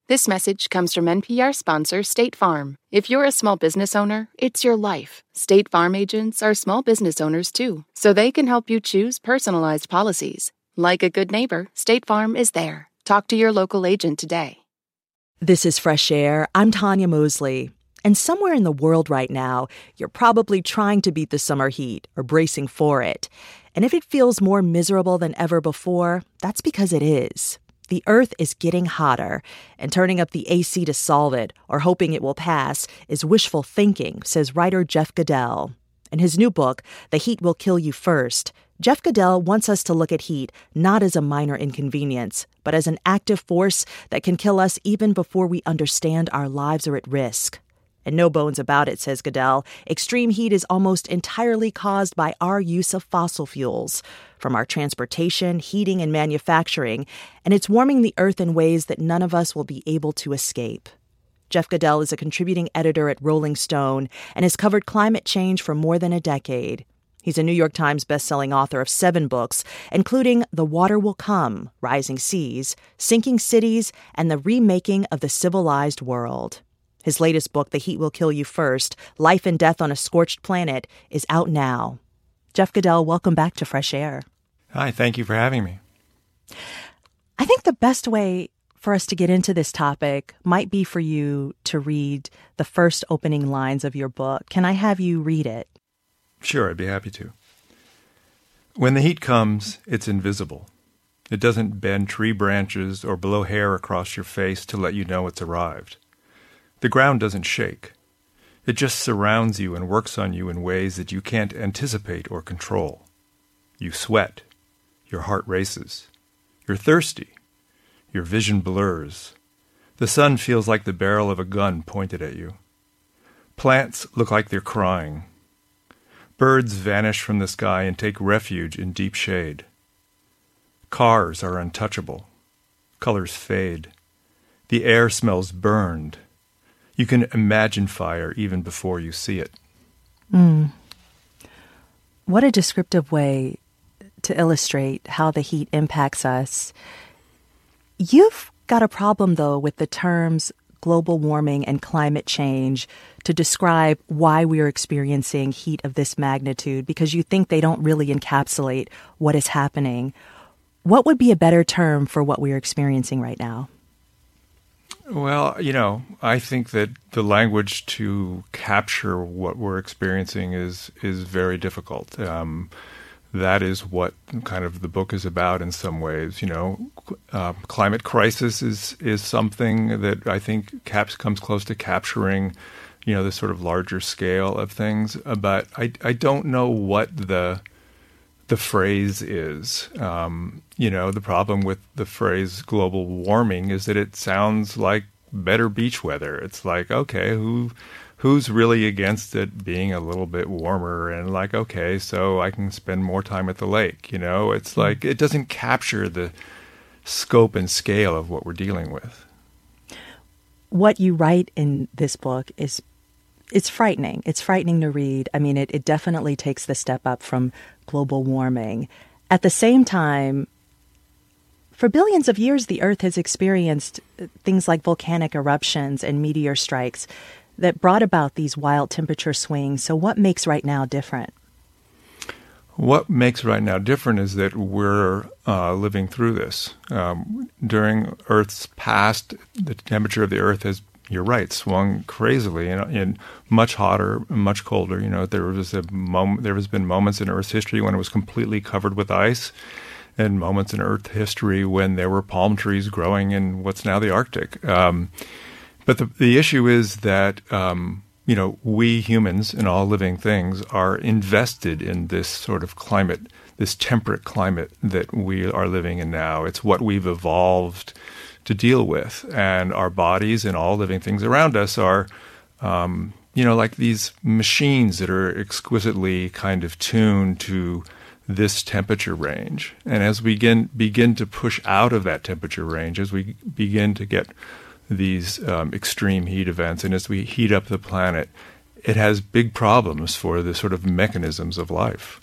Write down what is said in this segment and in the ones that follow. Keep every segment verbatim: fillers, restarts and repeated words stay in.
This message comes from N P R sponsor State Farm. If you're a small business owner, it's your life. State Farm agents are small business owners too, so they can help you choose personalized policies. Like a good neighbor, State Farm is there. Talk to your local agent today. This is Fresh Air. I'm Tanya Mosley. And somewhere in the world right now, you're probably trying to beat the summer heat or bracing for it. And if it feels more miserable than ever before, that's because it is. The Earth is getting hotter, and turning up the A C to solve it or hoping it will pass is wishful thinking, says writer Jeff Goodell. In his new book, The Heat Will Kill You First, Jeff Goodell wants us to look at heat not as a minor inconvenience, but as an active force that can kill us even before we understand our lives are at risk. And no bones about it, says Goodell, extreme heat is almost entirely caused by our use of fossil fuels, from our transportation, heating, and manufacturing, and it's warming the Earth in ways that none of us will be able to escape. Jeff Goodell is a contributing editor at Rolling Stone and has covered climate change for more than a decade. He's a New York Times bestselling author of seven books, including The Water Will Come, Rising Seas, Sinking Cities, and the Remaking of the Civilized World. His latest book, The Heat Will Kill You First, Life and Death on a Scorched Planet, is out now. Jeff Goodell, welcome back to Fresh Air. Hi, thank you for having me. I think the best way for us to get into this topic might be for you to read the first opening lines of your book. Can I have you read it? Sure, I'd be happy to. When the heat comes, it's invisible. It doesn't bend tree branches or blow hair across your face to let you know it's arrived. The ground doesn't shake. It just surrounds you and works on you in ways that you can't anticipate or control. You sweat. Your heart races. You're thirsty. Your vision blurs. The sun feels like the barrel of a gun pointed at you. Plants look like they're crying. Birds vanish from the sky and take refuge in deep shade. Cars are untouchable. Colors fade. The air smells burned. You can imagine fire even before you see it. Mm. What a descriptive way to illustrate how the heat impacts us. You've got a problem, though, with the terms global warming and climate change to describe why we are experiencing heat of this magnitude, because you think they don't really encapsulate what is happening. What would be a better term for what we are experiencing right now? Well, you know, I think that the language to capture what we're experiencing is is very difficult. Um, that is what kind of the book is about in some ways. You know, uh, climate crisis is is something that I think caps comes close to capturing, you know, the sort of larger scale of things. Uh, but I I don't know what the the phrase is. Um, you know, the problem with the phrase global warming is that it sounds like better beach weather. It's like, okay, who who's really against it being a little bit warmer? And like, okay, so I can spend more time at the lake. You know, it's mm-hmm. like it doesn't capture the scope and scale of what we're dealing with. What you write in this book is it's frightening. It's frightening to read. I mean, it, it definitely takes the step up from global warming. At the same time, for billions of years, the Earth has experienced things like volcanic eruptions and meteor strikes that brought about these wild temperature swings. So what makes right now different? What makes right now different is that we're uh, living through this. Um, during Earth's past, the temperature of the Earth has, you're right, swung crazily and, and much hotter, much colder. You know, there was a moment, there has been moments in Earth's history when it was completely covered with ice, and moments in Earth history when there were palm trees growing in what's now the Arctic. Um, but the the issue is that um, you know, we humans and all living things are invested in this sort of climate, this temperate climate that we are living in now. It's what we've evolved to deal with. And our bodies and all living things around us are, um, you know, like these machines that are exquisitely kind of tuned to this temperature range. And as we begin, begin to push out of that temperature range, as we begin to get these um, extreme heat events, and as we heat up the planet, it has big problems for the sort of mechanisms of life.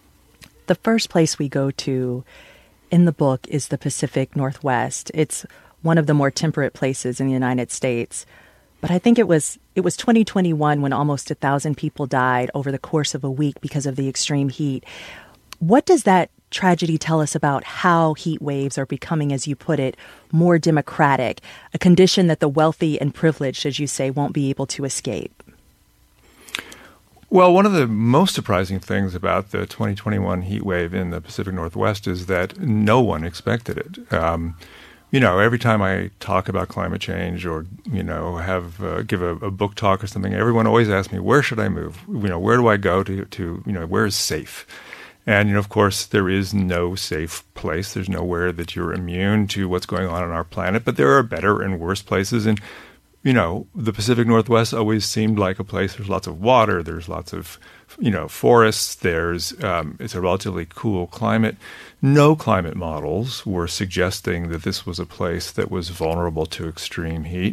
The first place we go to in the book is the Pacific Northwest. It's one of the more temperate places in the United States. But I think it was it was twenty twenty-one when almost a thousand people died over the course of a week because of the extreme heat. What does that tragedy tell us about how heat waves are becoming, as you put it, more democratic, a condition that the wealthy and privileged, as you say, won't be able to escape? Well, one of the most surprising things about the twenty twenty-one heat wave in the Pacific Northwest is that no one expected it. Um, you know, every time I talk about climate change or, you know, have uh, give a, a book talk or something, everyone always asks me, where should I move? You know, where do I go to, to you know, where is safe? And, you know, of course, there is no safe place. There's nowhere that you're immune to what's going on on our planet. But there are better and worse places. And, you know, the Pacific Northwest always seemed like a place. There's lots of water. There's lots of, you know, forests. There's um, it's a relatively cool climate. No climate models were suggesting that this was a place that was vulnerable to extreme heat.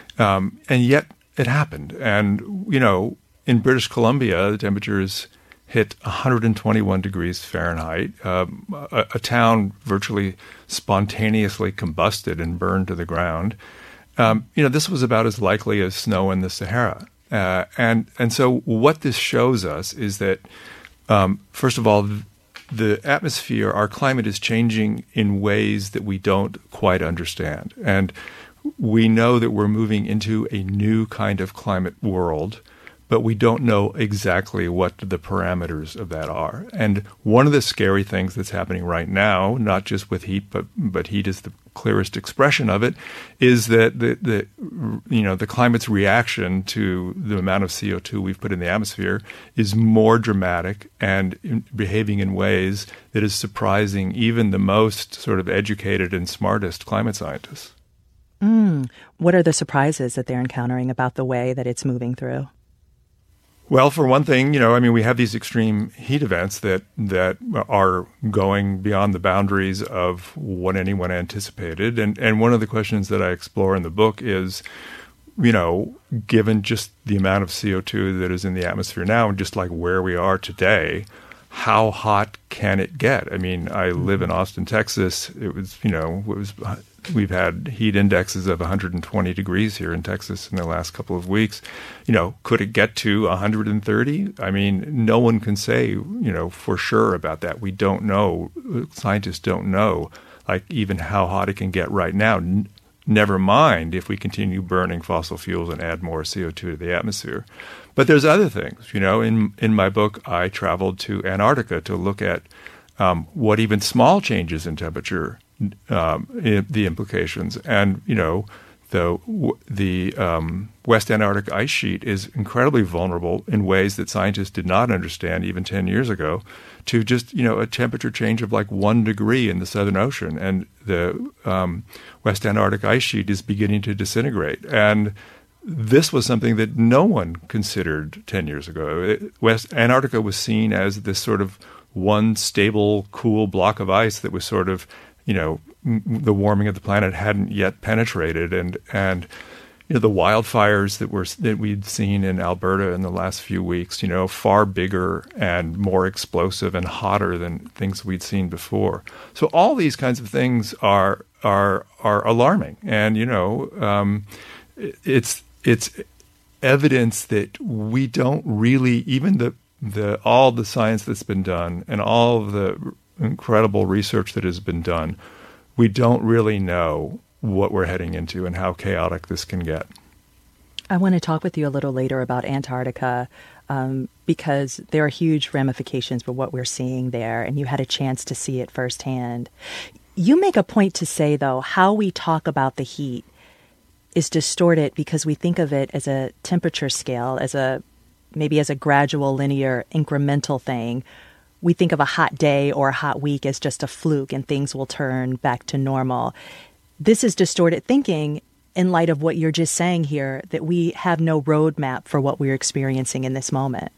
Um, and yet it happened. And, you know, in British Columbia, the temperatures hit one hundred twenty-one degrees Fahrenheit. Um, a, a town virtually spontaneously combusted and burned to the ground. Um, you know, this was about as likely as snow in the Sahara. Uh, and and so what this shows us is that, um, first of all, the atmosphere, our climate is changing in ways that we don't quite understand. And we know that we're moving into a new kind of climate world, but we don't know exactly what the parameters of that are. And one of the scary things that's happening right now, not just with heat, but but heat is the clearest expression of it, is that the, the you know the climate's reaction to the amount of C O two we've put in the atmosphere is more dramatic and in, behaving in ways that is surprising even the most sort of educated and smartest climate scientists. Mm. What are the surprises that they're encountering about the way that it's moving through? Well, for one thing, you know, I mean, we have these extreme heat events that that are going beyond the boundaries of what anyone anticipated. And and one of the questions that I explore in the book is, you know, given just the amount of C O two that is in the atmosphere now, and just like where we are today, how hot can it get? I mean, I live in Austin, Texas. It was, you know, it was. We've had heat indexes of one hundred twenty degrees here in Texas in the last couple of weeks. You know, could it get to one hundred thirty? I mean, no one can say, you know, for sure about that. We don't know. Scientists don't know, like, even how hot it can get right now. N- never mind if we continue burning fossil fuels and add more C O two to the atmosphere. But there's other things. You know, in in my book, I traveled to Antarctica to look at um, what even small changes in temperature Um, the implications. And, you know, the the um, West Antarctic ice sheet is incredibly vulnerable in ways that scientists did not understand even ten years ago to just, you know, a temperature change of like one degree in the Southern Ocean. And the um, West Antarctic ice sheet is beginning to disintegrate. And this was something that no one considered ten years ago. It, West Antarctica was seen as this sort of one stable, cool block of ice that was sort of, you know, the warming of the planet hadn't yet penetrated, and and you know the wildfires that were that we'd seen in Alberta in the last few weeks, you know, far bigger and more explosive and hotter than things we'd seen before. So all these kinds of things are are are alarming, and you know, um, it's it's evidence that we don't really even the the all the science that's been done and all of the incredible research that has been done, we don't really know what we're heading into and how chaotic this can get. I want to talk with you a little later about Antarctica um, because there are huge ramifications for what we're seeing there, and you had a chance to see it firsthand. You make a point to say, though, how we talk about the heat is distorted because we think of it as a temperature scale, as a maybe as a gradual, linear, incremental thing. We think of a hot day or a hot week as just a fluke and things will turn back to normal. This is distorted thinking in light of what you're just saying here, that we have no roadmap for what we're experiencing in this moment.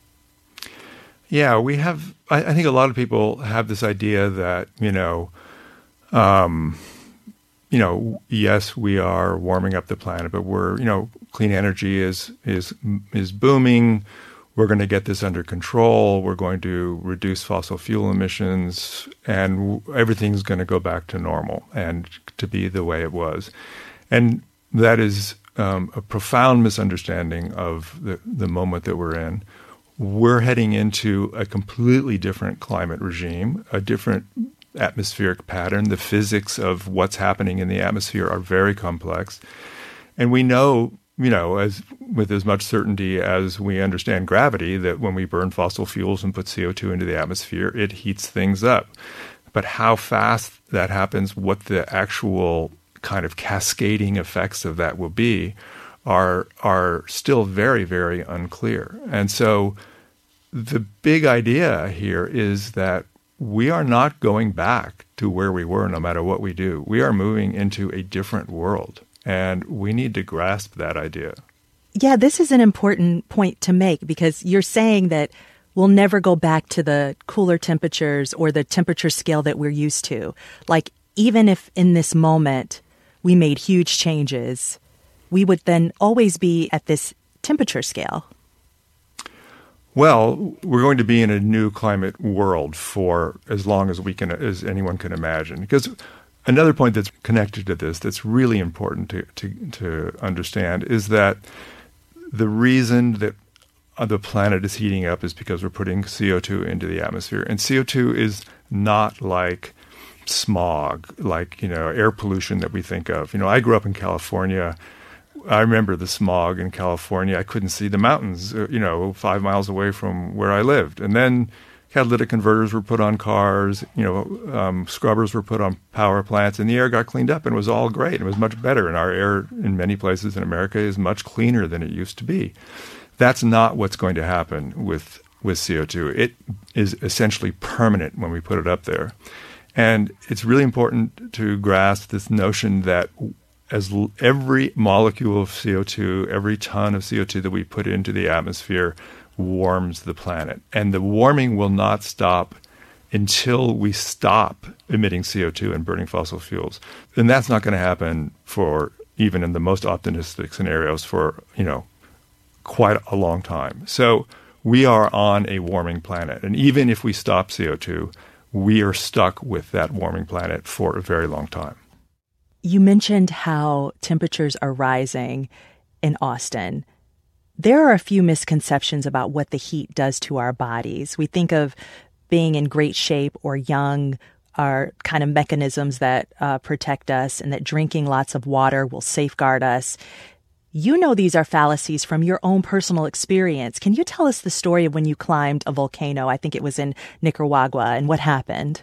Yeah, we have, I, I think a lot of people have this idea that, you know, um, you know, yes, we are warming up the planet, but we're, you know, clean energy is is is booming. we're going to get this under control, we're going to reduce fossil fuel emissions, and everything's going to go back to normal and to be the way it was. And that is um, a profound misunderstanding of the, the moment that we're in. We're heading into a completely different climate regime, a different atmospheric pattern. The physics of what's happening in the atmosphere are very complex. And we know, you know, as with as much certainty as we understand gravity, that when we burn fossil fuels and put C O two into the atmosphere, it heats things up. But how fast that happens, what the actual kind of cascading effects of that will be, are are still very, very unclear. And so the big idea here is that we are not going back to where we were no matter what we do. We are moving into a different world, and we need to grasp that idea. Yeah, this is an important point to make, because you're saying that we'll never go back to the cooler temperatures or the temperature scale that we're used to. Like, even if in this moment we made huge changes, we would then always be at this temperature scale. Well, we're going to be in a new climate world for as long as we can, as anyone can imagine. Because another point that's connected to this that's really important to, to, to understand is that the reason that the planet is heating up is because we're putting C O two into the atmosphere. And C O two is not like smog, like, you know, air pollution that we think of. You know, I grew up in California. I remember the smog in California. I couldn't see the mountains, you know, five miles away from where I lived. And then catalytic converters were put on cars, you know, um, scrubbers were put on power plants, and the air got cleaned up and it was all great. It was much better. And our air in many places in America is much cleaner than it used to be. That's not what's going to happen with, with C O two. It is essentially permanent when we put it up there. And it's really important to grasp this notion that as l- every molecule of C O two, every ton of C O two that we put into the atmosphere warms the planet. And the warming will not stop until we stop emitting C O two and burning fossil fuels. And that's not going to happen for, even in the most optimistic scenarios, for, you know, quite a long time. So we are on a warming planet. And even if we stop C O two, we are stuck with that warming planet for a very long time. You mentioned how temperatures are rising in Austin. There are a few misconceptions about what the heat does to our bodies. We think of being in great shape or young are kind of mechanisms that uh, protect us, and that drinking lots of water will safeguard us. You know these are fallacies from your own personal experience. Can you tell us the story of when you climbed a volcano? I think it was in Nicaragua, and what happened?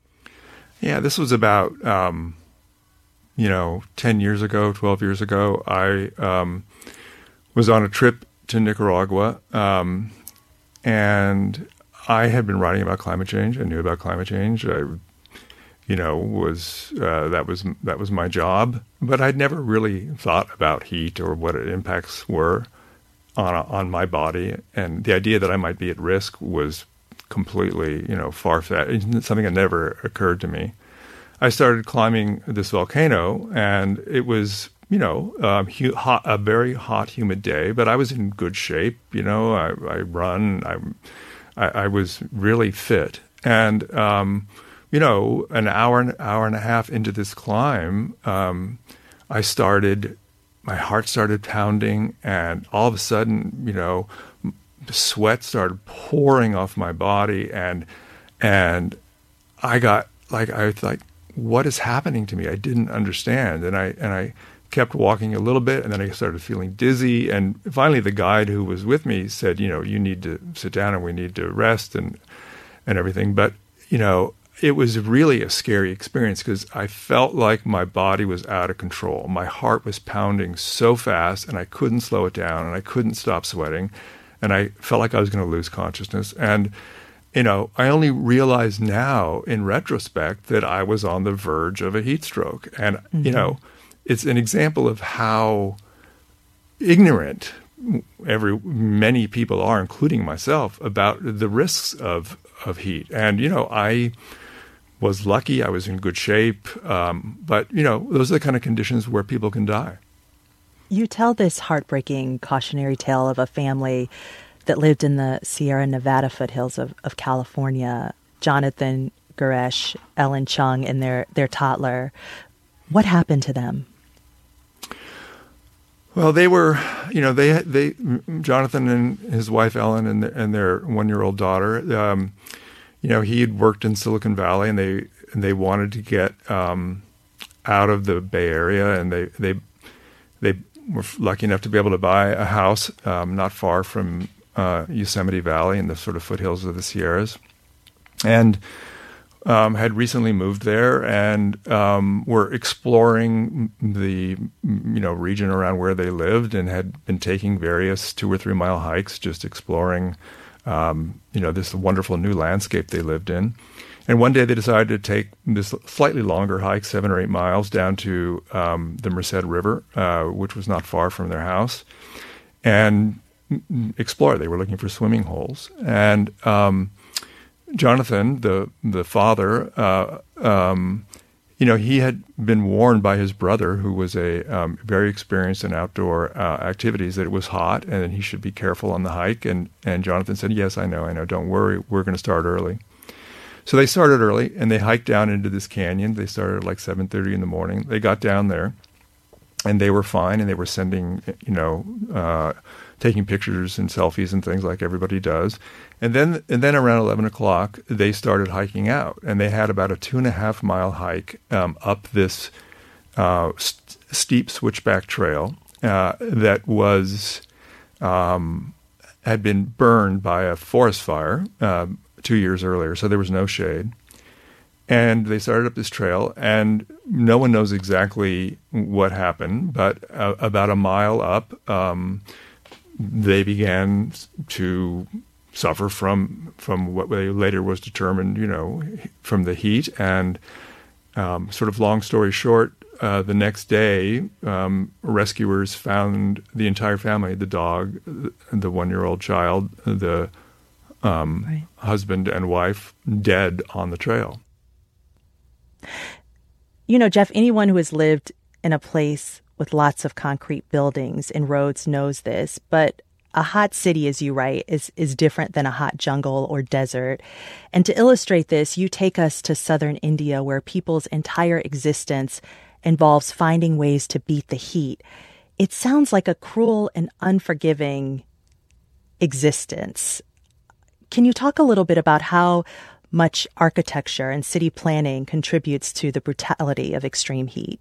Yeah, this was about, um, you know, ten years ago, twelve years ago. I um, was on a trip to Nicaragua, um, and I had been writing about climate change. I knew about climate change. I, you know, was uh, that was that was my job, but I'd never really thought about heat or what its impacts were on on my body. And the idea that I might be at risk was completely, you know, far-fetched. Something that never occurred to me. I started climbing this volcano, and it was, you know, um, hu- hot, a very hot, humid day. But I was in good shape. You know, I, I run. I, I I was really fit, and um, you know, an hour, an hour and a half into this climb, um, I started, my heart started pounding, and all of a sudden, you know, sweat started pouring off my body, and and I got like I was like, what is happening to me? I didn't understand, and I and I kept walking a little bit, and then I started feeling dizzy, and finally the guide who was with me said, you know, you need to sit down and we need to rest and and everything. But you know, it was really a scary experience because I felt like my body was out of control. My heart was pounding so fast, and I couldn't slow it down, and I couldn't stop sweating, and I felt like I was going to lose consciousness. And you know, I only realize now in retrospect that I was on the verge of a heat stroke. And, mm-hmm. you know, it's an example of how ignorant every many people are, including myself, about the risks of, of heat. And, you know, I was lucky. I was in good shape. Um, but, you know, those are the kind of conditions where people can die. You tell this heartbreaking cautionary tale of a family that lived in the Sierra Nevada foothills of, of California, Jonathan Guresh, Ellen Chung, and their, their toddler. What happened to them? Well, they were, you know, they, they, Jonathan and his wife Ellen and their, and their one-year-old daughter, um, you know, he had worked in Silicon Valley, and they and they wanted to get um, out of the Bay Area, and they they they were lucky enough to be able to buy a house um, not far from uh, Yosemite Valley in the sort of foothills of the Sierras, and Um, had recently moved there and um, were exploring the you know region around where they lived, and had been taking various two or three mile hikes, just exploring um, you know this wonderful new landscape they lived in. And one day they decided to take this slightly longer hike, seven or eight miles, down to um, the Merced River, uh, which was not far from their house, and explore. They were looking for swimming holes, and um, Jonathan, the the father, uh, um, you know, he had been warned by his brother, who was a um, very experienced in outdoor uh, activities, that it was hot and he should be careful on the hike. And and Jonathan said, "Yes, I know, I know. Don't worry. We're going to start early." So they started early, and they hiked down into this canyon. They started at like seven thirty in the morning. They got down there, and they were fine, and they were sending, you know, uh, taking pictures and selfies and things like everybody does. And then and then around eleven o'clock, they started hiking out, and they had about a two and a half mile hike um, up this uh, st- steep switchback trail uh, that was um, had been burned by a forest fire uh, two years earlier, so there was no shade. And they started up this trail, and no one knows exactly what happened, but uh, about a mile up, um, they began to suffer from from what they later was determined, you know, from the heat. And um, sort of long story short, uh, the next day, um, rescuers found the entire family, the dog, the one-year-old child, the um, right. husband and wife, dead on the trail. You know, Jeff, anyone who has lived in a place with lots of concrete buildings and roads knows this, but a hot city, as you write, is, is different than a hot jungle or desert. And to illustrate this, you take us to southern India, where people's entire existence involves finding ways to beat the heat. It sounds like a cruel and unforgiving existence. Can you talk a little bit about how much architecture and city planning contributes to the brutality of extreme heat?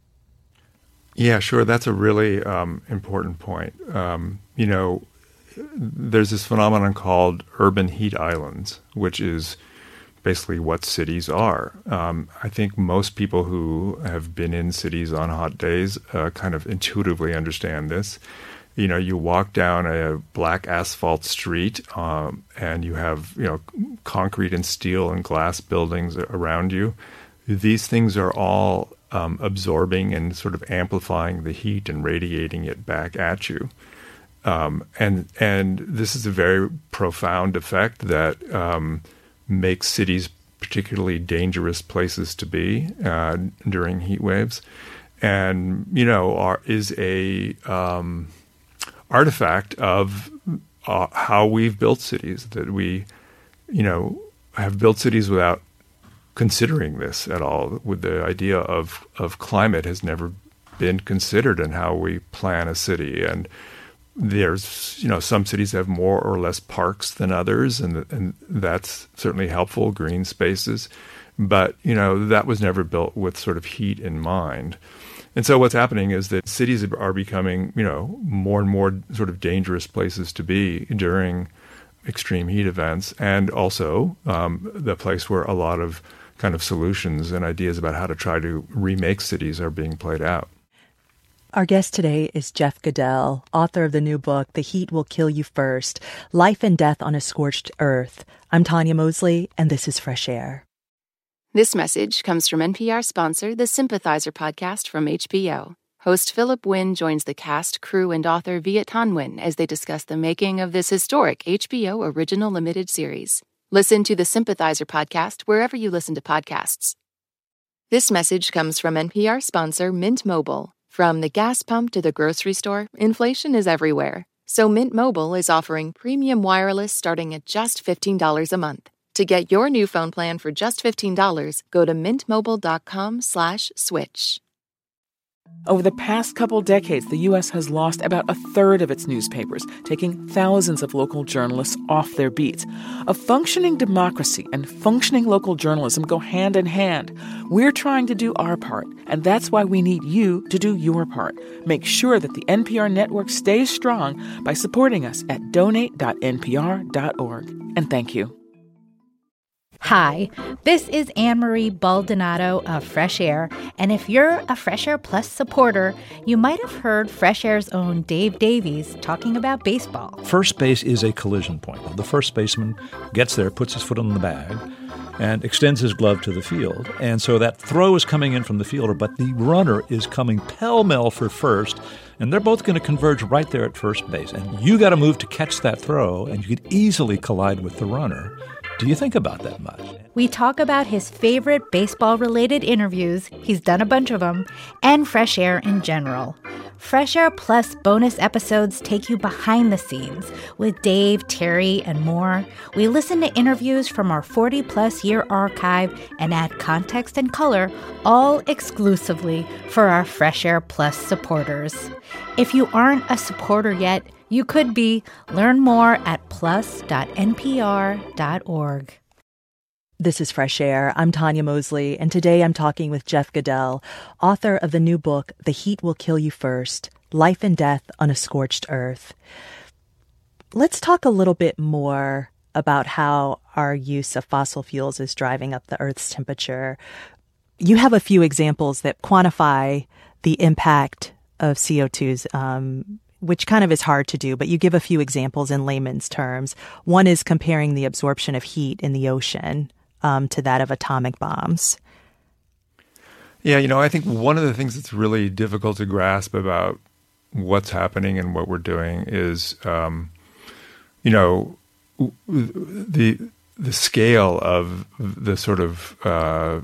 Yeah, sure. That's a really um, important point. Um, you know, there's this phenomenon called urban heat islands, which is basically what cities are. Um, I think most people who have been in cities on hot days uh, kind of intuitively understand this. You know, you walk down a black asphalt street um, and you have, you know, concrete and steel and glass buildings around you. These things are all um, absorbing and sort of amplifying the heat and radiating it back at you. Um, and and this is a very profound effect that um, makes cities particularly dangerous places to be uh, during heat waves. And, you know, are, is a... Um, artifact of uh, how we've built cities, that we, you know, have built cities without considering this at all. With the idea of, of climate has never been considered in how we plan a city. And there's, you know, some cities have more or less parks than others, and and that's certainly helpful, green spaces. But, you know, that was never built with sort of heat in mind. And so what's happening is that cities are becoming, you know, more and more sort of dangerous places to be during extreme heat events, and also um, the place where a lot of kind of solutions and ideas about how to try to remake cities are being played out. Our guest today is Jeff Goodell, author of the new book, The Heat Will Kill You First, Life and Death on a Scorched Earth. I'm Tanya Mosley, and this is Fresh Air. This message comes from N P R sponsor, the Sympathizer podcast from H B O. Host Philip Wynn joins the cast, crew, and author Viet Thanh Nguyen as they discuss the making of this historic H B O original limited series. Listen to the Sympathizer podcast wherever you listen to podcasts. This message comes from N P R sponsor Mint Mobile. From the gas pump to the grocery store, inflation is everywhere. So Mint Mobile is offering premium wireless starting at just fifteen dollars a month. To get your new phone plan for just fifteen dollars, go to mintmobile.com slash switch. Over the past couple decades, the U S has lost about a third of its newspapers, taking thousands of local journalists off their beats. A functioning democracy and functioning local journalism go hand in hand. We're trying to do our part, and that's why we need you to do your part. Make sure that the N P R network stays strong by supporting us at donate dot n p r dot org. And thank you. Hi, this is Anne-Marie Baldonado of Fresh Air, and if you're a Fresh Air Plus supporter, you might have heard Fresh Air's own Dave Davies talking about baseball. First base is a collision point. The first baseman gets there, puts his foot on the bag, and extends his glove to the field. And so that throw is coming in from the fielder, but the runner is coming pell-mell for first, and they're both going to converge right there at first base. And you got to move to catch that throw, and you could easily collide with the runner. Do you think about that much? We talk about his favorite baseball-related interviews, he's done a bunch of them, and Fresh Air in general. Fresh Air Plus bonus episodes take you behind the scenes with Dave, Terry, and more. We listen to interviews from our forty-plus year archive and add context and color, all exclusively for our Fresh Air Plus supporters. If you aren't a supporter yet, you could be. Learn more at plus dot n p r dot org. This is Fresh Air. I'm Tanya Mosley, and today I'm talking with Jeff Goodell, author of the new book, The Heat Will Kill You First, Life and Death on a Scorched Earth. Let's talk a little bit more about how our use of fossil fuels is driving up the Earth's temperature. You have a few examples that quantify the impact of C O two's um which kind of is hard to do, but you give a few examples in layman's terms. One is comparing the absorption of heat in the ocean um, to that of atomic bombs. Yeah, you know, I think one of the things that's really difficult to grasp about what's happening and what we're doing is, um, you know, the the scale of the sort of uh,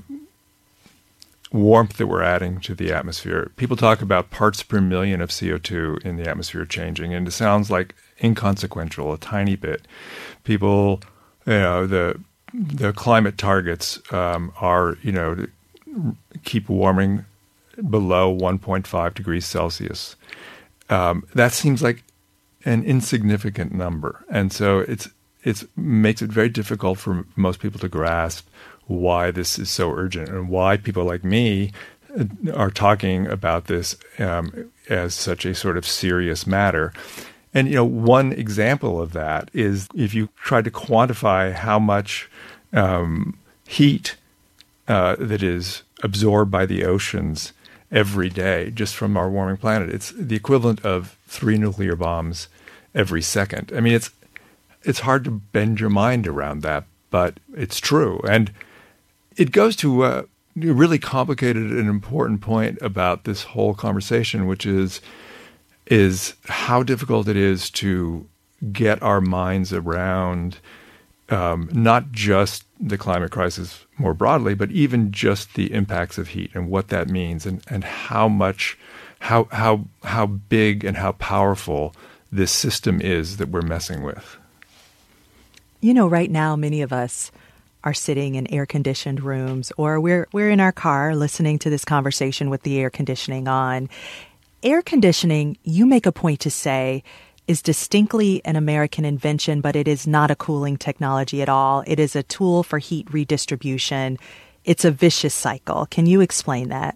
warmth that we're adding to the atmosphere. People talk about parts per million of C O two in the atmosphere changing, and it sounds like inconsequential, a tiny bit. People, you know, the the climate targets um, are, you know, to keep warming below one point five degrees Celsius. Um, that seems like an insignificant number, and so it's it's makes it very difficult for most people to grasp why this is so urgent and why people like me are talking about this um, as such a sort of serious matter. And, you know, one example of that is if you try to quantify how much um, heat uh, that is absorbed by the oceans every day just from our warming planet, it's the equivalent of three nuclear bombs every second. I mean, it's it's hard to bend your mind around that, but it's true. And it goes to a really complicated and important point about this whole conversation, which is is how difficult it is to get our minds around um, not just the climate crisis more broadly, but even just the impacts of heat and what that means, and, and how much, how how how big and how powerful this system is that we're messing with. You know, right now, many of us are sitting in air-conditioned rooms, or we're we're in our car listening to this conversation with the air conditioning on. Air conditioning, you make a point to say, is distinctly an American invention, but it is not a cooling technology at all. It is a tool for heat redistribution. It's a vicious cycle. Can you explain that?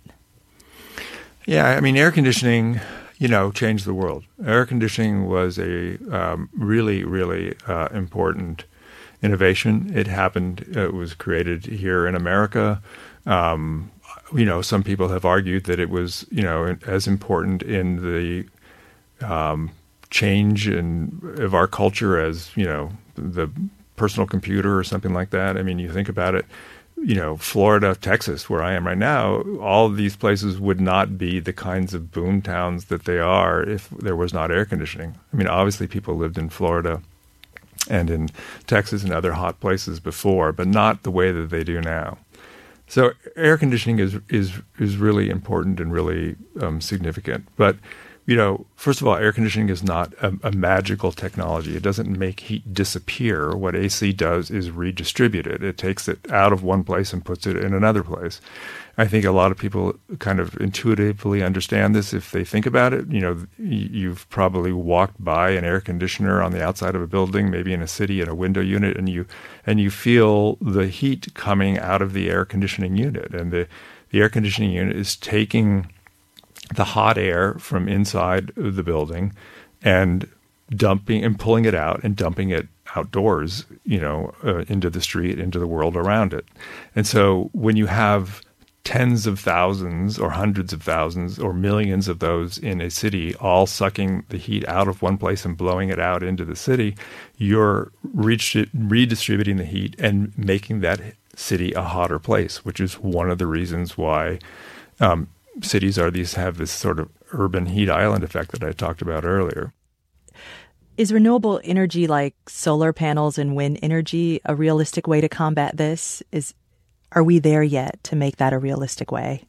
Yeah, I mean, air conditioning, you know, changed the world. Air conditioning was a um, really, really uh, important innovation. It happened, it was created here in America. Um, you know, some people have argued that it was, you know, as important in the um, change in, of our culture as, you know, the personal computer or something like that. I mean, you think about it, you know, Florida, Texas, where I am right now, all of these places would not be the kinds of boom towns that they are if there was not air conditioning. I mean, obviously people lived in Florida and in Texas and other hot places before, but not the way that they do now. So air conditioning is is is really important and really um, significant. But you know, first of all, air conditioning is not a, a magical technology. It doesn't make heat disappear. What A C does is redistribute it. It takes it out of one place and puts it in another place. I think a lot of people kind of intuitively understand this if they think about it. You know, you've probably walked by an air conditioner on the outside of a building, maybe in a city, in a window unit, and you and you feel the heat coming out of the air conditioning unit. And the, the air conditioning unit is taking the hot air from inside the building and dumping and pulling it out and dumping it outdoors, you know, uh, into the street, into the world around it. And so when you have tens of thousands or hundreds of thousands or millions of those in a city all sucking the heat out of one place and blowing it out into the city, you're redistributing the heat and making that city a hotter place, which is one of the reasons why um, cities are these have this sort of urban heat island effect that I talked about earlier. Is renewable energy like solar panels and wind energy a realistic way to combat this? Is Are we there yet to make that a realistic way?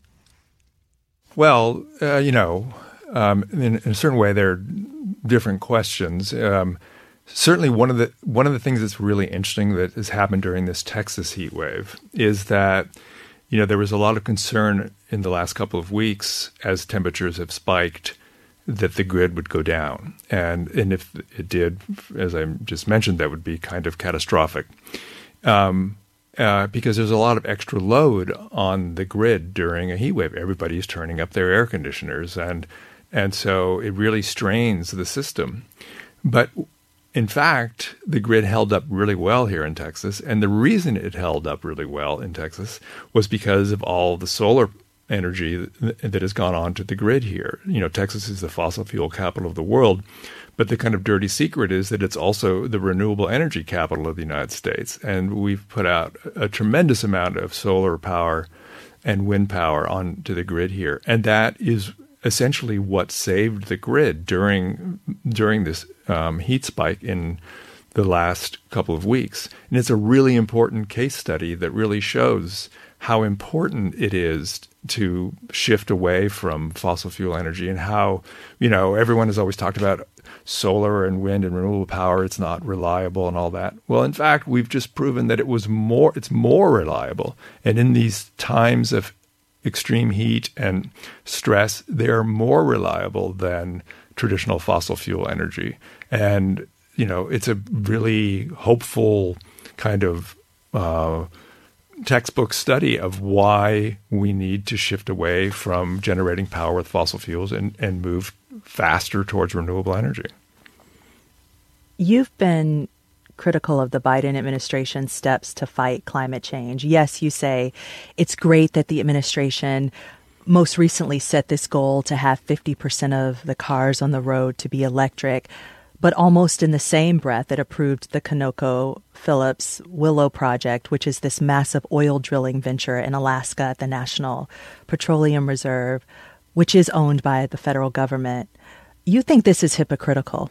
Well, uh, you know, um, in, in a certain way, there are different questions. Um, certainly, one of the one of the things that's really interesting that has happened during this Texas heat wave is that, you know, there was a lot of concern in the last couple of weeks as temperatures have spiked that the grid would go down. And, and if it did, as I just mentioned, that would be kind of catastrophic. Um, uh, because there's a lot of extra load on the grid during a heat wave. Everybody's turning up their air conditioners, and and so it really strains the system. But in fact, the grid held up really well here in Texas, and the reason it held up really well in Texas was because of all the solar energy that, that has gone onto the grid here. You know, Texas is the fossil fuel capital of the world, but the kind of dirty secret is that it's also the renewable energy capital of the United States. And we've put out a tremendous amount of solar power and wind power onto the grid here. And that is essentially what saved the grid during during this um, heat spike in the last couple of weeks. And it's a really important case study that really shows how important it is to shift away from fossil fuel energy, and how, you know, everyone has always talked about solar and wind and renewable power. It's not reliable and all that. Well, in fact, we've just proven that it was more, it's more reliable. And in these times of extreme heat and stress, they're more reliable than traditional fossil fuel energy. And, you know, it's a really hopeful kind of uh, textbook study of why we need to shift away from generating power with fossil fuels and, and move faster towards renewable energy. You've been critical of the Biden administration's steps to fight climate change. Yes, you say it's great that the administration most recently set this goal to have fifty percent of the cars on the road to be electric, but almost in the same breath, it approved the ConocoPhillips Willow project, which is this massive oil drilling venture in Alaska at the National Petroleum Reserve, which is owned by the federal government. You think this is hypocritical?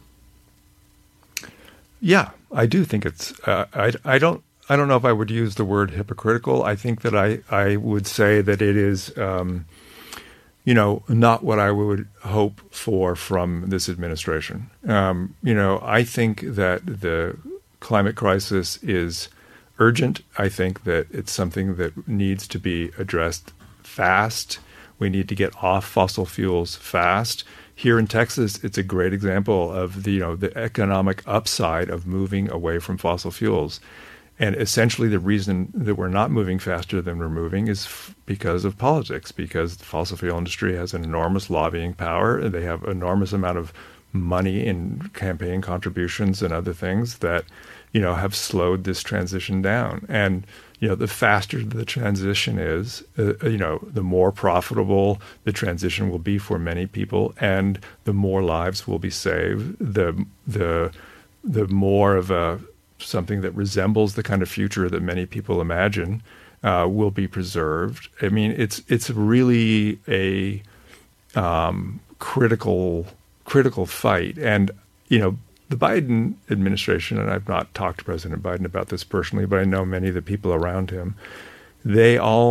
Yeah, I do think it's. Uh, I I don't. I don't know if I would use the word hypocritical. I think that I I would say that it is, um, you know, not what I would hope for from this administration. Um, you know, I think that the climate crisis is urgent. I think that it's something that needs to be addressed fast. We need to get off fossil fuels fast. Here in Texas, it's a great example of the, you know, the economic upside of moving away from fossil fuels. And essentially the reason that we're not moving faster than we're moving is f- because of politics, because the fossil fuel industry has an enormous lobbying power, and they have enormous amount of money in campaign contributions and other things that, you know, have slowed this transition down. And, you know, the faster the transition is, uh, you know, the more profitable the transition will be for many people, and the more lives will be saved, the the the more of a something that resembles the kind of future that many people imagine uh, will be preserved. I mean, it's it's really a um, critical critical fight. And, you know, the Biden administration, and I've not talked to President Biden about this personally, but I know many of the people around him, they all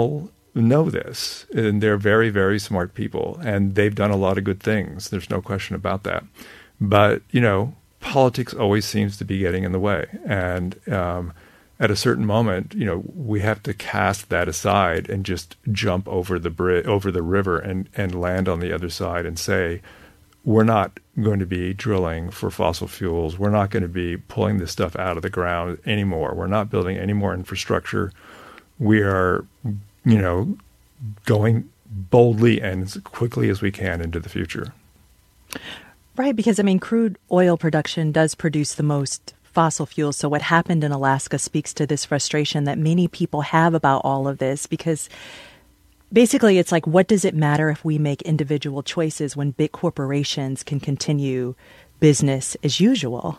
know this, and they're very, very smart people, and they've done a lot of good things. There's no question about that. But, you know, politics always seems to be getting in the way. And um, at a certain moment, you know, we have to cast that aside and just jump over the bridge, over the river and, and land on the other side and say, we're not going to be drilling for fossil fuels. We're not going to be pulling this stuff out of the ground anymore. We're not building any more infrastructure. We are, you know, going boldly and as quickly as we can into the future. Right, because, I mean, crude oil production does produce the most fossil fuels. So what happened in Alaska speaks to this frustration that many people have about all of this, because basically it's like, what does it matter if we make individual choices when big corporations can continue business as usual?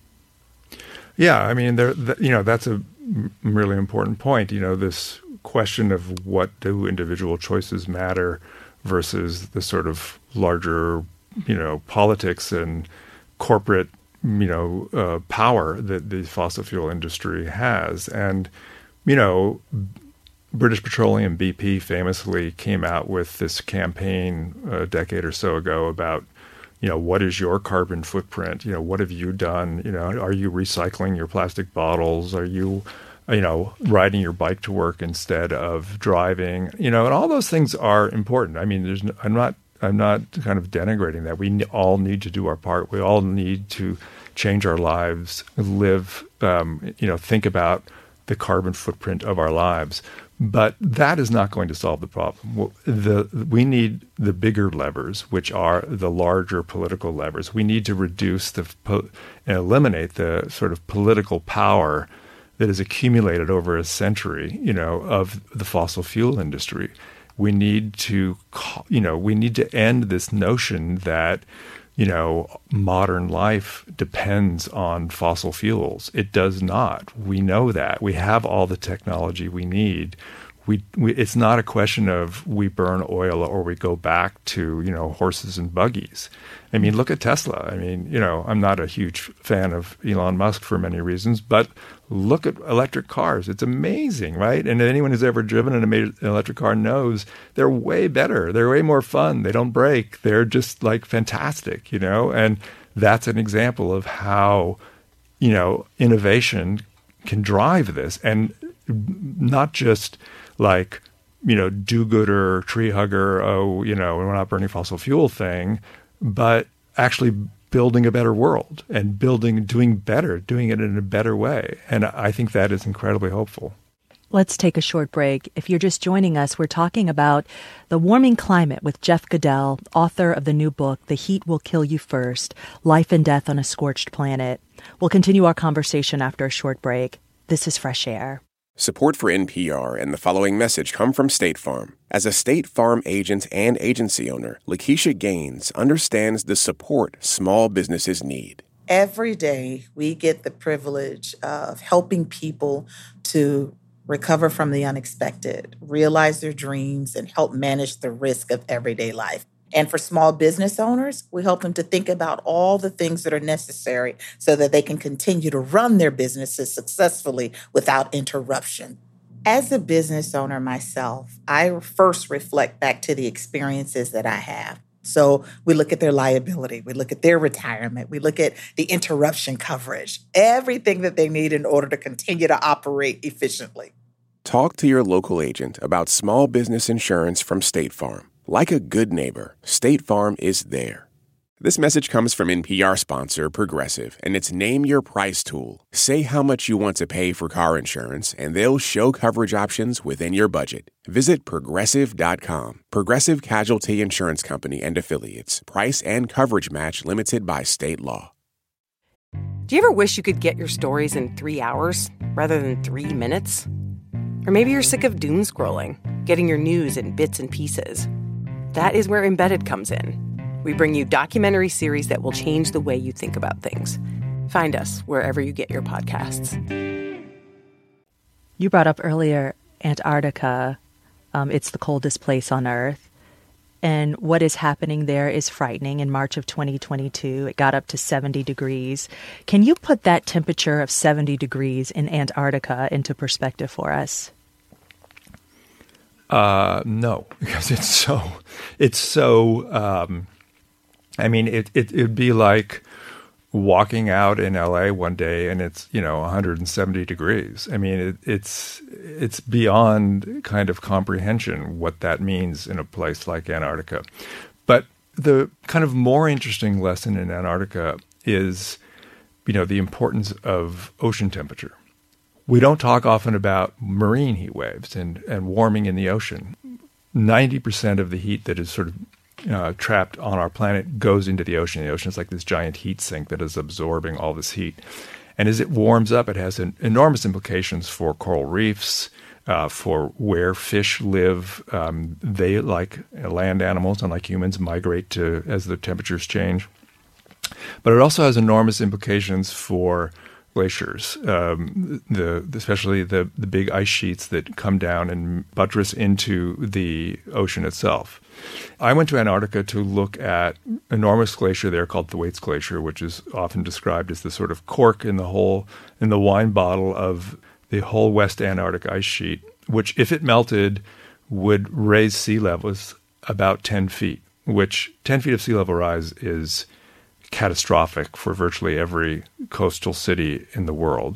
Yeah, I mean, there, you know, that's a really important point. You know, this question of what do individual choices matter versus the sort of larger, you know, politics and corporate, you know, uh, power that the fossil fuel industry has. And, you know, British Petroleum, B P, famously came out with this campaign a decade or so ago about, you know, what is your carbon footprint? You know, what have you done? You know, are you recycling your plastic bottles? Are you, you know, riding your bike to work instead of driving? You know, and all those things are important. I mean, there's, no, I'm not, I'm not kind of denigrating that. We all need to do our part. We all need to change our lives, live, um, you know, think about the carbon footprint of our lives. But that is not going to solve the problem. The, we need the bigger levers, which are the larger political levers. We need to reduce the and eliminate the sort of political power that is accumulated over a century, you know, of the fossil fuel industry. We need to, you know, we need to end this notion that, you know, modern life depends on fossil fuels. It does not. We know that. We have all the technology we need. We, we it's not a question of we burn oil or we go back to, you know, horses and buggies. I mean, look at Tesla. I mean, you know, I'm not a huge fan of Elon Musk for many reasons, but look at electric cars. It's amazing, right? And anyone who's ever driven an electric car knows they're way better. They're way more fun. They don't break. They're just like fantastic, you know? And that's an example of how, you know, innovation can drive this. And not just like, you know, do-gooder, tree hugger, oh, you know, we're not burning fossil fuel thing, but actually building a better world and building, doing better, doing it in a better way. And I think that is incredibly hopeful. Let's take a short break. If you're just joining us, we're talking about the warming climate with Jeff Goodell, author of the new book, The Heat Will Kill You First, Life and Death on a Scorched Planet. We'll continue our conversation after a short break. This is Fresh Air. Support for N P R and the following message come from State Farm. As a State Farm agent and agency owner, Lakeisha Gaines understands the support small businesses need. Every day, we get the privilege of helping people to recover from the unexpected, realize their dreams, and help manage the risk of everyday life. And for small business owners, we help them to think about all the things that are necessary so that they can continue to run their businesses successfully without interruption. As a business owner myself, I first reflect back to the experiences that I have. So we look at their liability, we look at their retirement, we look at the interruption coverage, everything that they need in order to continue to operate efficiently. Talk to your local agent about small business insurance from State Farm. Like a good neighbor, State Farm is there. This message comes from N P R sponsor Progressive and its Name Your Price tool. Say how much you want to pay for car insurance, and they'll show coverage options within your budget. Visit Progressive dot com. Progressive Casualty Insurance Company and Affiliates. Price and coverage match limited by state law. Do you ever wish you could get your stories in three hours rather than three minutes? Or maybe you're sick of doom scrolling, getting your news in bits and pieces. That is where Embedded comes in. We bring you documentary series that will change the way you think about things. Find us wherever you get your podcasts. You brought up earlier Antarctica. Um, it's the coldest place on Earth. And what is happening there is frightening. In March of twenty twenty-two, it got up to seventy degrees. Can you put that temperature of seventy degrees in Antarctica into perspective for us? Uh, no, because it's so, it's so, um, I mean, it, it, it'd be like walking out in L A one day and it's, you know, one hundred seventy degrees. I mean, it, it's, it's beyond kind of comprehension what that means in a place like Antarctica. But the kind of more interesting lesson in Antarctica is, you know, the importance of ocean temperature. We don't talk often about marine heat waves and, and warming in the ocean. ninety percent of the heat that is sort of uh, trapped on our planet goes into the ocean. The ocean is like this giant heat sink that is absorbing all this heat. And as it warms up, it has an enormous implications for coral reefs, uh, for where fish live. Um, they, like land animals, unlike humans, migrate to as the temperatures change. But it also has enormous implications for glaciers, um, the especially the, the big ice sheets that come down and buttress into the ocean itself. I went to Antarctica to look at an enormous glacier there called the Thwaites Glacier, which is often described as the sort of cork in the whole in the wine bottle of the whole West Antarctic ice sheet, which, if it melted, would raise sea levels about ten feet, which ten feet of sea level rise is catastrophic for virtually every coastal city in the world.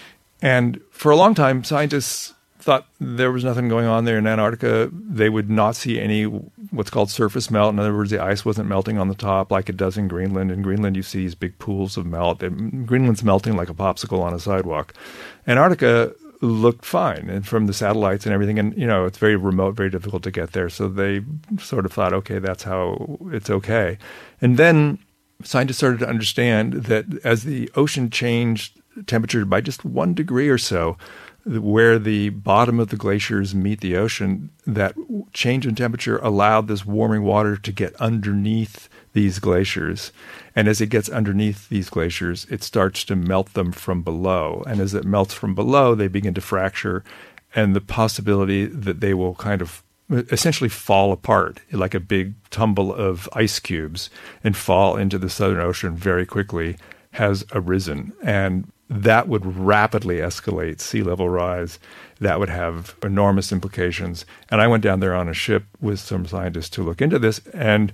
And for a long time, scientists thought there was nothing going on there in Antarctica. They would not see any what's called surface melt. In other words, the ice wasn't melting on the top like it does in Greenland. In Greenland, you see these big pools of melt. Greenland's melting like a popsicle on a sidewalk. Antarctica looked fine, and from the satellites and everything, and you know, it's very remote, very difficult to get there. So they sort of thought, okay, that's how it's okay. And then scientists started to understand that as the ocean changed temperature by just one degree or so, where the bottom of the glaciers meet the ocean, that change in temperature allowed this warming water to get underneath these glaciers. And as it gets underneath these glaciers, it starts to melt them from below. And as it melts from below, they begin to fracture, and the possibility that they will kind of essentially fall apart like a big tumble of ice cubes and fall into the Southern Ocean very quickly has arisen. And that would rapidly escalate sea level rise. That would have enormous implications. And I went down there on a ship with some scientists to look into this. And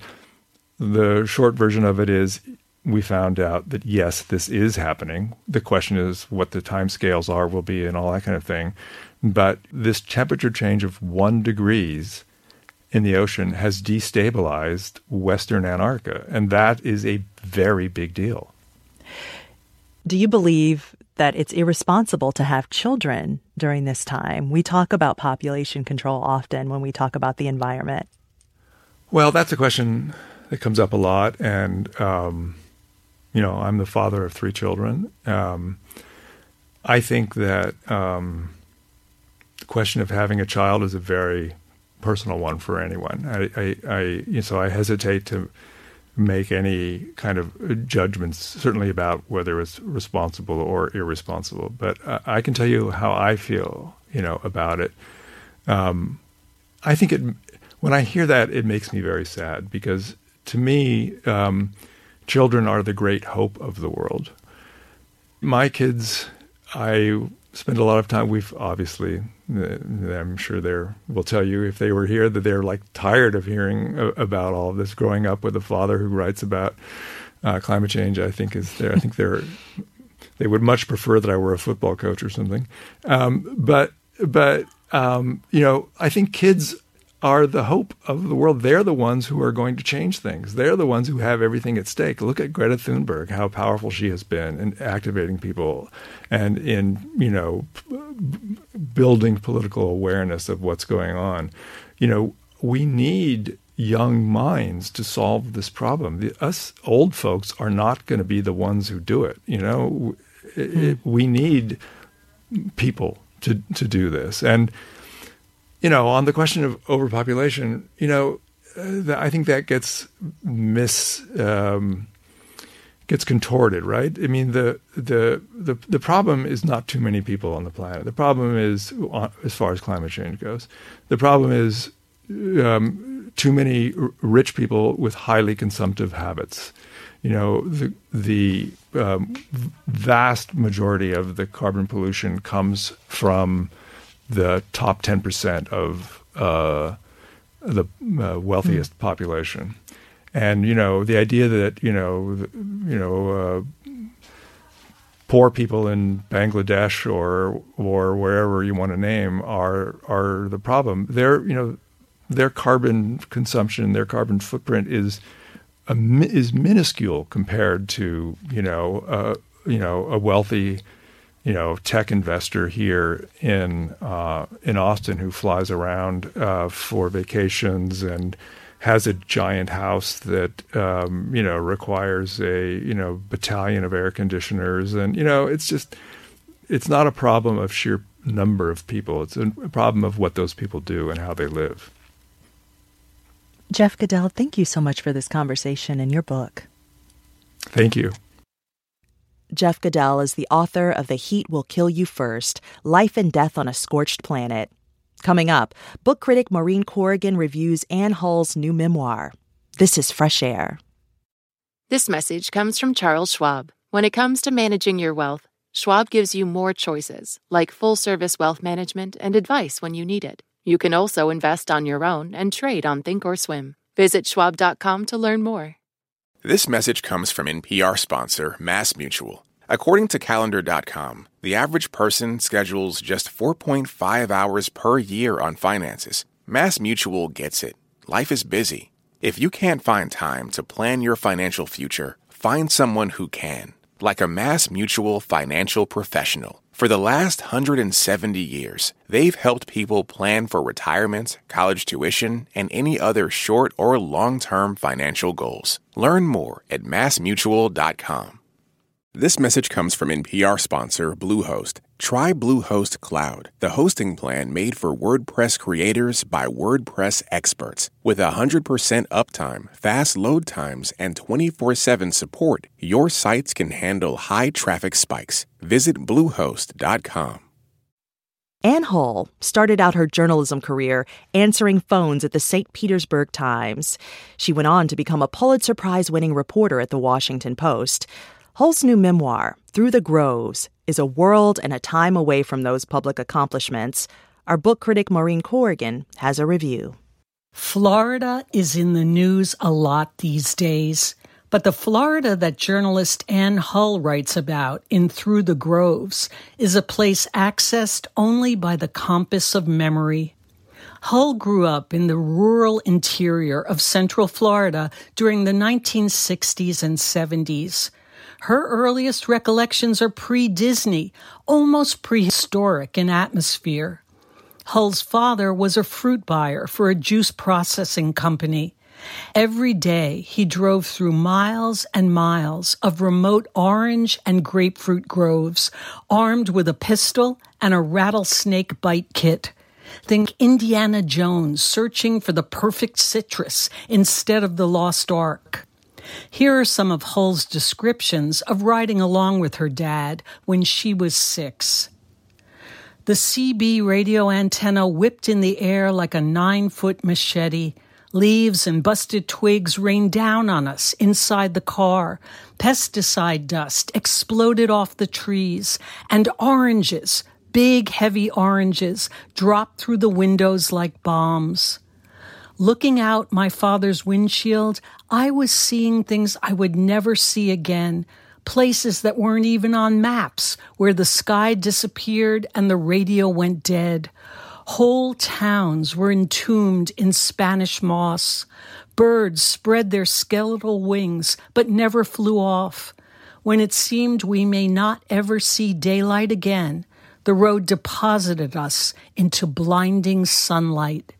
the short version of it is we found out that, yes, this is happening. The question is what the timescales are, will be, and all that kind of thing. But this temperature change of one degrees in the ocean has destabilized Western Antarctica, and that is a very big deal. Do you believe that it's irresponsible to have children during this time? We talk about population control often when we talk about the environment. Well, that's a question that comes up a lot, and um, you know, I'm the father of three children. Um, I think that um, the question of having a child is a very personal one for anyone. I, I, I you know, so I hesitate to make any kind of judgments, certainly about whether it's responsible or irresponsible. But uh, I can tell you how I feel, you know, about it. Um, I think it. When I hear that, it makes me very sad, because to me, um, children are the great hope of the world. My kids, I spend a lot of time, we've obviously, I'm sure they will tell you if they were here that they're like tired of hearing about all of this. Growing up with a father who writes about uh, climate change, I think is there. I think they're, they would much prefer that I were a football coach or something. Um, but, but um, you know, I think kids are the hope of the world. They're the ones who are going to change things. They're the ones who have everything at stake. Look at Greta Thunberg, how powerful she has been in activating people and in, you know, building political awareness of what's going on. You know, we need young minds to solve this problem. The, us old folks are not going to be the ones who do it. You know, it, mm. it, we need people to to do this. And you know, on the question of overpopulation, you know, uh, I think that gets mis um, gets contorted, right? I mean, the, the the the problem is not too many people on the planet. The problem is, as far as climate change goes, the problem is um, too many r- rich people with highly consumptive habits. You know, the the um, vast majority of the carbon pollution comes from the top ten percent of uh, the uh, wealthiest mm. population. And, you know, the idea that, you know, the, you know, uh, poor people in Bangladesh or or wherever you want to name are are the problem. Their, you know, their carbon consumption, their carbon footprint is a, is minuscule compared to, you know, uh, you know, a wealthy, you know, tech investor here in uh, in Austin who flies around uh, for vacations and has a giant house that, um, you know, requires a, you know, battalion of air conditioners. And, you know, it's just, it's not a problem of sheer number of people. It's a problem of what those people do and how they live. Jeff Goodell, thank you so much for this conversation and your book. Thank you. Jeff Goodell is the author of The Heat Will Kill You First, Life and Death on a Scorched Planet. Coming up, book critic Maureen Corrigan reviews Ann Hull's new memoir. This is Fresh Air. This message comes from Charles Schwab. When it comes to managing your wealth, Schwab gives you more choices, like full-service wealth management and advice when you need it. You can also invest on your own and trade on Thinkorswim. Visit schwab dot com to learn more. This message comes from N P R sponsor MassMutual. According to calendar dot com, the average person schedules just four point five hours per year on finances. MassMutual gets it. Life is busy. If you can't find time to plan your financial future, find someone who can, like a MassMutual financial professional. For the last one hundred seventy years, they've helped people plan for retirement, college tuition, and any other short or long-term financial goals. Learn more at mass mutual dot com. This message comes from N P R sponsor Bluehost. Try Bluehost Cloud, the hosting plan made for WordPress creators by WordPress experts. With one hundred percent uptime, fast load times, and twenty-four seven support, your sites can handle high traffic spikes. Visit bluehost dot com. Ann Hull started out her journalism career answering phones at the Saint Petersburg Times. She went on to become a Pulitzer Prize-winning reporter at the Washington Post. Hull's new memoir, Through the Groves, is a world and a time away from those public accomplishments. Our book critic Maureen Corrigan has a review. Florida is in the news a lot these days, but the Florida that journalist Ann Hull writes about in Through the Groves is a place accessed only by the compass of memory. Hull grew up in the rural interior of Central Florida during the nineteen sixties and seventies. Her earliest recollections are pre-Disney, almost prehistoric in atmosphere. Hull's father was a fruit buyer for a juice processing company. Every day, he drove through miles and miles of remote orange and grapefruit groves, armed with a pistol and a rattlesnake bite kit. Think Indiana Jones searching for the perfect citrus instead of the lost ark. Here are some of Hull's descriptions of riding along with her dad when she was six. The C B radio antenna whipped in the air like a nine-foot machete. Leaves and busted twigs rained down on us inside the car. Pesticide dust exploded off the trees, and oranges, big, heavy oranges, dropped through the windows like bombs. Looking out my father's windshield, I was seeing things I would never see again, places that weren't even on maps, where the sky disappeared and the radio went dead. Whole towns were entombed in Spanish moss. Birds spread their skeletal wings, but never flew off. When it seemed we may not ever see daylight again, the road deposited us into blinding sunlight.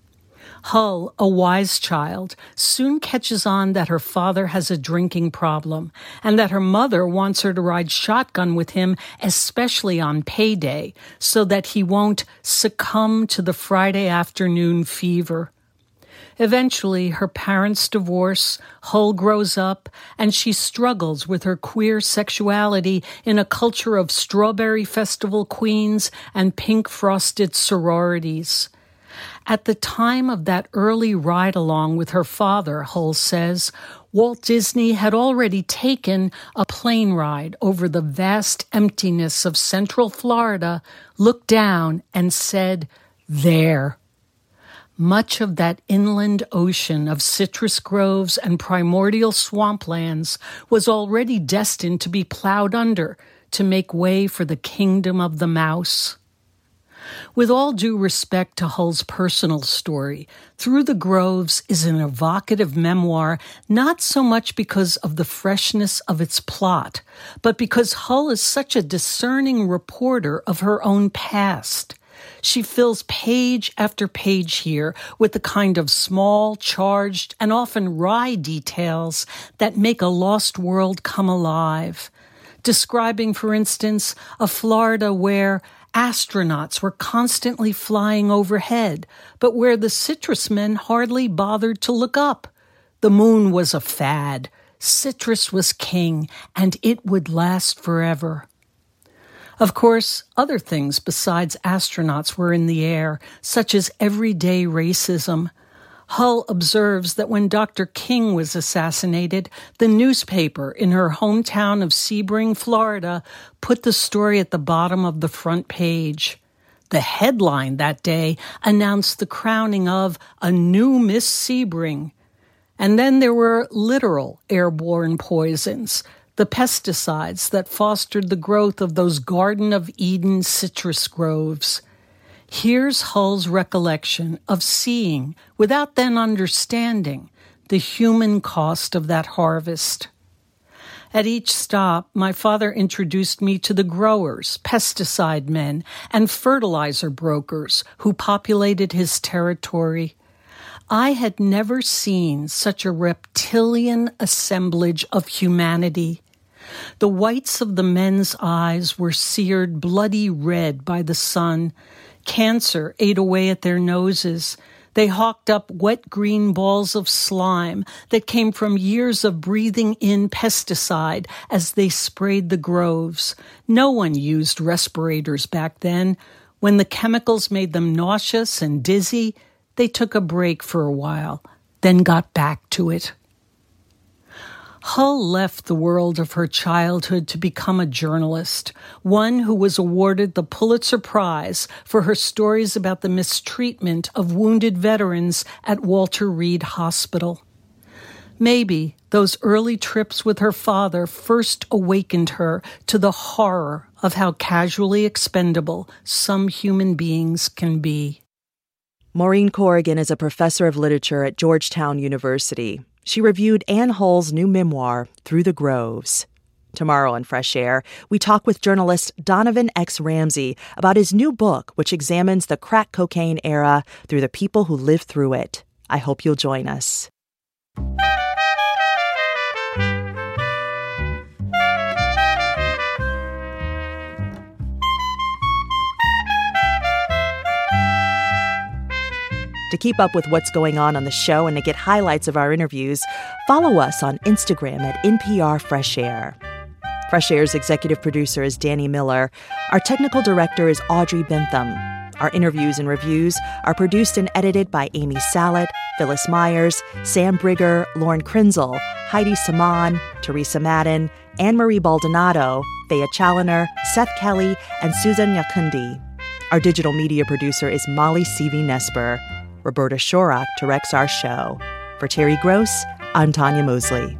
Hull, a wise child, soon catches on that her father has a drinking problem and that her mother wants her to ride shotgun with him, especially on payday, so that he won't succumb to the Friday afternoon fever. Eventually, her parents divorce, Hull grows up, and she struggles with her queer sexuality in a culture of strawberry festival queens and pink-frosted sororities. At the time of that early ride-along with her father, Hull says, Walt Disney had already taken a plane ride over the vast emptiness of Central Florida, looked down, and said, "There." Much of that inland ocean of citrus groves and primordial swamplands was already destined to be plowed under to make way for the kingdom of the mouse. With all due respect to Hull's personal story, Through the Groves is an evocative memoir not so much because of the freshness of its plot, but because Hull is such a discerning reporter of her own past. She fills page after page here with the kind of small, charged, and often wry details that make a lost world come alive. Describing, for instance, a Florida where astronauts were constantly flying overhead, but where the citrus men hardly bothered to look up. The moon was a fad. Citrus was king, and it would last forever. Of course, other things besides astronauts were in the air, such as everyday racism. Hull observes that when Doctor King was assassinated, the newspaper in her hometown of Sebring, Florida, put the story at the bottom of the front page. The headline that day announced the crowning of a new Miss Sebring. And then there were literal airborne poisons, the pesticides that fostered the growth of those Garden of Eden citrus groves. Here's Hull's recollection of seeing, without then understanding, the human cost of that harvest. At each stop, my father introduced me to the growers, pesticide men, and fertilizer brokers who populated his territory. I had never seen such a reptilian assemblage of humanity. The whites of the men's eyes were seared bloody red by the sun. Cancer ate away at their noses. They hawked up wet green balls of slime that came from years of breathing in pesticide as they sprayed the groves. No one used respirators back then. When the chemicals made them nauseous and dizzy, they took a break for a while, then got back to it. Hull left the world of her childhood to become a journalist, one who was awarded the Pulitzer Prize for her stories about the mistreatment of wounded veterans at Walter Reed Hospital. Maybe those early trips with her father first awakened her to the horror of how casually expendable some human beings can be. Maureen Corrigan is a professor of literature at Georgetown University. She reviewed Anne Hull's new memoir, Through the Groves. Tomorrow on Fresh Air, we talk with journalist Donovan X. Ramsey about his new book, which examines the crack cocaine era through the people who lived through it. I hope you'll join us. To keep up with what's going on on the show and to get highlights of our interviews, follow us on Instagram at N P R Fresh Air. Fresh Air's executive producer is Danny Miller. Our technical director is Audrey Bentham. Our interviews and reviews are produced and edited by Amy Salet, Phyllis Myers, Sam Brigger, Lauren Krenzel, Heidi Saman, Teresa Madden, Anne-Marie Baldonado, Thea Challoner, Seth Kelly, and Susan Nyakundi. Our digital media producer is Molly Seavey-Nesper. Roberta Shorak directs our show. For Terry Gross, I'm Tanya Mosley.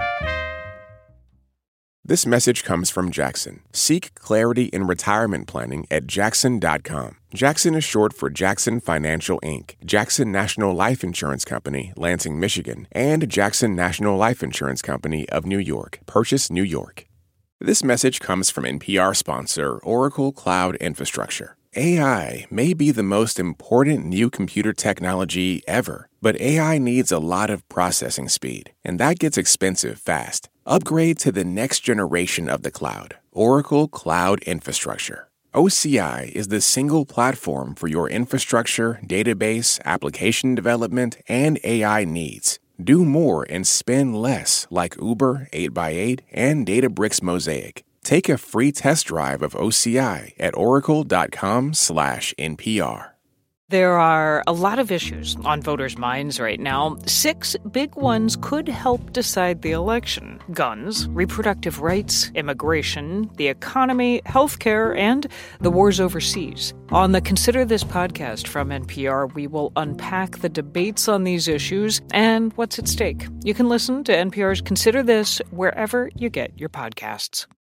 This message comes from Jackson. Seek clarity in retirement planning at Jackson dot com. Jackson is short for Jackson Financial Incorporated, Jackson National Life Insurance Company, Lansing, Michigan, and Jackson National Life Insurance Company of New York, Purchase, New York. This message comes from N P R sponsor Oracle Cloud Infrastructure. A I may be the most important new computer technology ever, but A I needs a lot of processing speed, and that gets expensive fast. Upgrade to the next generation of the cloud, Oracle Cloud Infrastructure. O C I is the single platform for your infrastructure, database, application development, and A I needs. Do more and spend less like Uber, eight by eight, and Databricks Mosaic. Take a free test drive of O C I at oracle dot com slash N P R. There are a lot of issues on voters' minds right now. Six big ones could help decide the election: guns, reproductive rights, immigration, the economy, healthcare, and the wars overseas. On the Consider This podcast from N P R, we will unpack the debates on these issues and what's at stake. You can listen to N P R's Consider This wherever you get your podcasts.